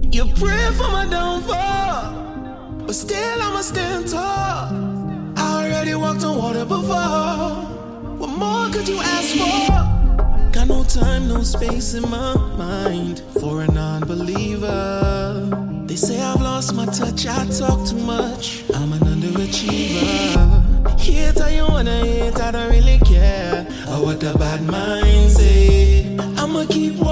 You pray for my downfall, but still I'ma stand tall. I already walked on water before. What more could you ask for? Got no time, no space in my mind for a non-believer. They say I've lost my touch, I talk too much, I'm an underachiever. Hate how you wanna hate, I don't really care. Or what the bad mind say. I'ma keep walking.